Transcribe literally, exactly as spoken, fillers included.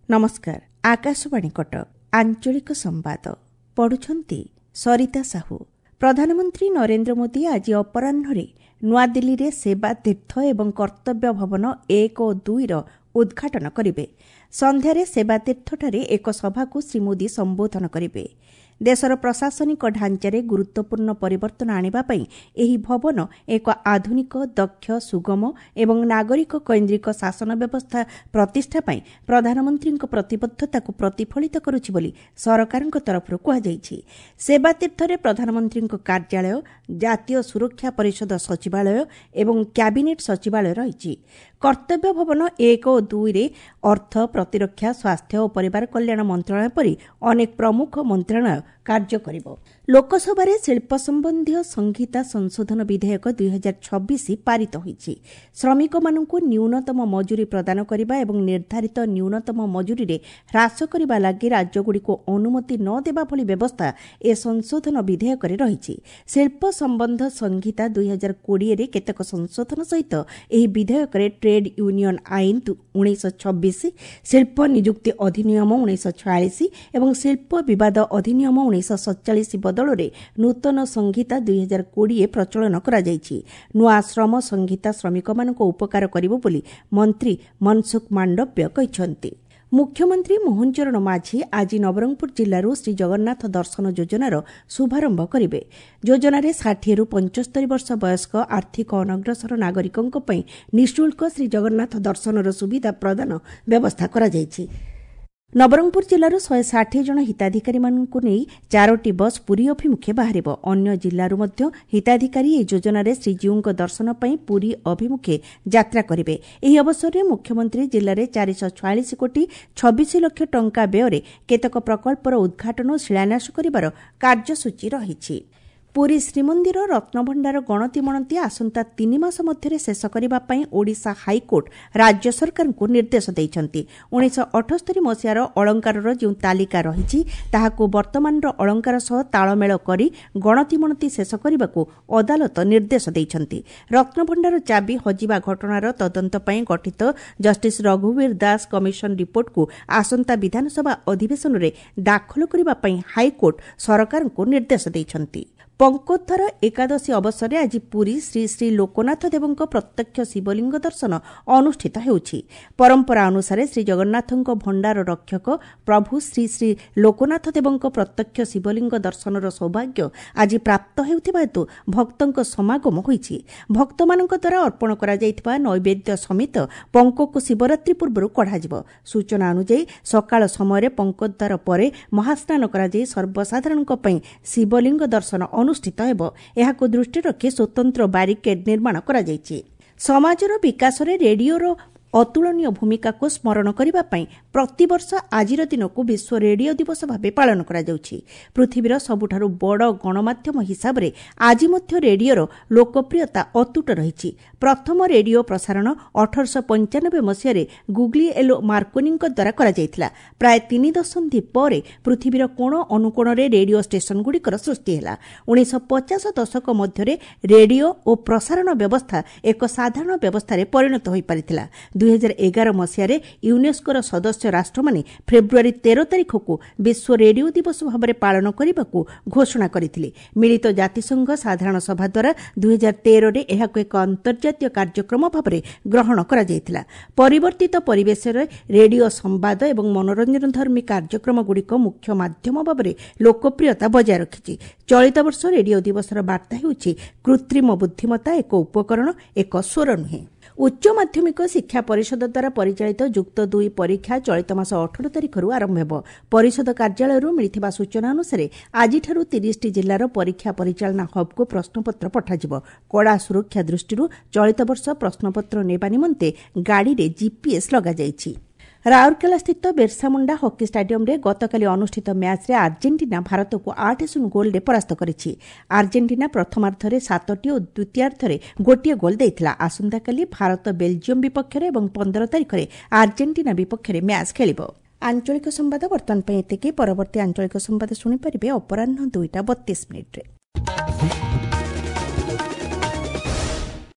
नमस्कार। आकाशवाणी कटक आंचलिक संवाद पढ़ुछंती सरिता साहू। प्रधानमंत्री नरेंद्र मोदी आज अपराह्न नुआदिल्ली रे सेवा तीर्थ एवं कर्तव्य भवन एक और दुई रो उद्घाटन करिवे। संध्यारे सेवा तीर्थठारे एक सभा को श्री मोदी संबोधन करिवे। देशर प्रशासनिक ढांचारे गुरुत्वपूर्ण परिवर्तन आनिबा पई एही भवन एक आधुनिक दक्ष सुगम एवं नागरिक केन्द्रिक शासन व्यवस्था प्रतिष्ठा पई प्रधानमंत्रीक प्रतिबद्धता को प्रतिफलित करुछि बोली सरकारक तरफरु कहा जायछि। सेवा तीर्थरे प्रधानमंत्रीक कार्यालय, जातीय सुरक्षा परिषद सचिवालय एवं कैबिनेट सचिवालय रहिछि। कर्तव्य भवन एक और दुई रे अर्थ, प्रतिरक्षा, स्वास्थ्य और परिवार कल्याण मंत्रालय परि अनेक प्रमुख मंत्रालय कार्य करिबो। लोकसभा शिल्प संबंधी संहिता संशोधन विधेयक दुई हजार छब्बीस पारित होईछि। श्रमिक मानकु न्यूनतम मजूरी प्रदान करिबा एवं निर्धारित न्यूनतम मजूरी रे ह्रास करिबा लागि राज्यगुड़िको अनुमति न देबा भली व्यवस्था ए संशोधन विधेयक रे रहिछि। शिल्प संबंध संहिता दुई हजार कोड़े रे केतक संशोधन सहित एही विधेयक रे ट्रेड यूनियन आईन उन्नीस छब्बीस, शिल्प नियुक्ति अधिनियम उन्नीस छयालीस एवं शिल्प विवाद अधिनियम उन्नीस सतचालीस बदଳରେ नूतन संहिता दुई हजार कोड़े प्रचलन करा जायछि। नुआ श्रम संहिता श्रमिकମାନଙ୍କୁ उपकार करिबो बोली मंत्री मनसुख मांडव्य कहिसंती। मुख्यमंत्री मोहन चरण माझी आज नवरंगपुर जिल्लारू श्री जगन्नाथ दर्शन योजनार शुभारंभ करिवे। योजनारे षाठी रु पंचस्तरी वर्ष वयस्क आर्थिक अनग्रसर नागरिकंक पई निःशुल्क श्री जगन्नाथ दर्शनर सुविधा प्रदान व्यवस्था करा जायछि। नवरंगपुर जिल्लारू शहे षाठी जन हिताधिकारी मानकु नेई चारोटी बस पुरी अभिमुखे बाहरिब। अन्य जिल्लारू मध्य हिताधिकारी ए योजनारे श्रीजीउଙ୍କ दर्शन पई पुरी अभिमुखे यात्रा करिवे। एही अवसରରେ मुख्यमंत्री जिल्लारे चार सौ छियालीस कोटी छब्बीस लक्ष टंका व्यୟରେ केतक प्रकल्पर उद्घाटन और शिलान्यास करिबार कार्यसूची रहिछि। पुरी श्रीमंदिर रत्नभंडार गणति मणति आसंता तीन मास मध्य शेष करने पर ओडिशा हाईकोर्ट राज्य सरकार को निर्देश देइछंती। उन्नीस अठस्तरी मसीहार अलंकार जो तालिका रही वर्तमान अलंकार सह तालमेल करी गणति मणति शेष करने को अदालत निर्देश देइछंती। रत्नभंडार चाबी हजिबा घटनार तदंत पई गठित जस्टिस रघुवीर दास कमिशन रिपोर्ट को आसंता विधानसभा अधिवेशन रे दाखल करने पर हाईकोर्ट सरकार को निर्देश देइछंती। पंकोत्थर एकादशी अवसर आज पुरी श्री श्री लोकनाथ देवଙ୍କ प्रत्यक्ष शिवलिंग दर्शन अनुष्ठित हेउछि। परंपरा अनुसार श्री जगन्नाथଙ୍କ भंडार रक्षक प्रभु श्री श्री लोकनाथ देवଙ୍କ प्रत्यक्ष शिवलिंग दर्शनर सौभाग्य आज प्राप्त हेउथिबा हेतु भक्तଙ୍କ समागम होइछि। भक्तମାନଙ୍କ द्वारा अर्पण करा जाइथिबा नैवेद्य समेत पंकोकु शिवरात्रि पूर्वरु कढाजिबो। सूचना अनुसार सकाळ समय पंकोद्वार परे महास्नान करा जाई सर्वसाधारणଙ୍କ पई शिवलिंग दर्शन अनुष्ठित हेबो। एहाको दृष्टि रखी स्वतंत्र बारिकेड निर्माण करा जायछि। समाजर विकास रे रेडियोर अतुलनीय भूमिका को स्मरण करने पर प्रतिवर्ष आजिर दिन को विश्व रेडियो दिवस भाव पालन करा जाउछि। पृथ्वीर सबुठारु बड़ गणमाध्यम हिसाब रे आज मध्य रेडियोर लोकप्रियता अतुट रहिछि। प्रथम रेडियो प्रसारण अठारह पंचानबे मसीह गुगली एलो मार्कोनी द्वारा करा जायथिला। प्राय तीन दशंधि पर पृथ्वीर कोण अनुकोण रे रेडियो स्टेशन गुड़िकर सृष्टि हैला। उन्नीस पचास दशक मध्य रेडियो और प्रसारण व्यवस्था एक साधारण व्यवस्था परिणत होई परिथिला। दुई हजार एगार मसीह यूनेस्कोर सदस्य राष्ट्र माने फेब्रुआरी तेरह तारिख को विश्व रेडियो दिवस भाव में पालन करने को घोषणा करथिले। मिलित जातिसंघ साधारण सभा द्वारा दुई हजार तेरह रे एहाको एक अंतर्जातीय कार्यक्रम भाव में ग्रहण करा जायथिला। परिवर्तित परिवेश रेडियो संवाद एवं मनोरंजन धर्मी कार्यक्रम गुड़िक मुख्य माध्यम भाव में लोकप्रियता बजाय रखिछि। चलित वर्ष रेडियो दिवसर वार्ता हेउछि कृत्रिम बुद्धिमत्ता एक उपकरण, एक स्वर नुहे। उच्च माध्यमिक शिक्षा परिषद द्वारा परिचालित जुक्त दुई परीक्षा चलित मास अठारह तारिख आरंभ हेब। परिषद कार्यालय मिलिथिबा सूचना अनुसार आज तीस जिल्लार परीक्षा परिचालना हब को प्रश्नपत्र पठाजिब। कड़ा सुरक्षा दृष्टि चलित वर्ष प्रश्नपत्र नेबा निमंते गाड़ी रे जीपीएस लगा जायछि। राउरकेला स्थित बिरसा मुंडा हॉकी स्टाडियम रे गतकाली अनुष्ठित मैच रे अर्जेंटीना भारत को आठ शून्य गोल रे परास्त करिछि। अर्जेंटीना प्रथमार्धरे सातटी और द्वितीयार्धरे गोटिए गोल देइथिला। आसंताकाली भारत बेल्जियम विपक्ष रे एवं पंद्रह तारिख रे अर्जेंटीना विपक्ष रे मैच खेलिबो। आंचलिक संवाद वर्तमान पई एतिकी। परवर्ती आंचलिक संवाद सुनि परिबे अपराह्न दुईटा बत्तीस मिनिट रे।